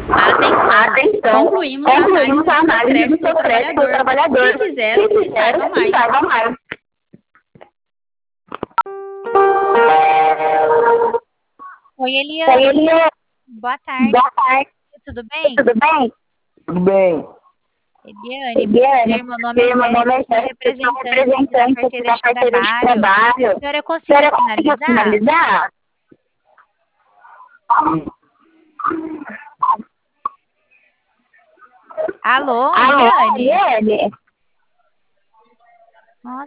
Atenção, Atenção, concluímos a concluímos a análise do seu crédito do trabalhador. Se quiser, saiba mais. Saiba mais. Oi, Oi, Eliane. Eliane. Boa tarde. Boa tarde. Tudo bem? Tudo bem? Tudo bem. Eliane, Eliane, meu nome é meu nome é Jéssica, sou Jéssica, sou representante da representante carteira da de carteira de trabalho. trabalho. A senhora A conseguiu senhora conseguiu finalizar? finalizar? Alô, Alô, Eliane? Eliane?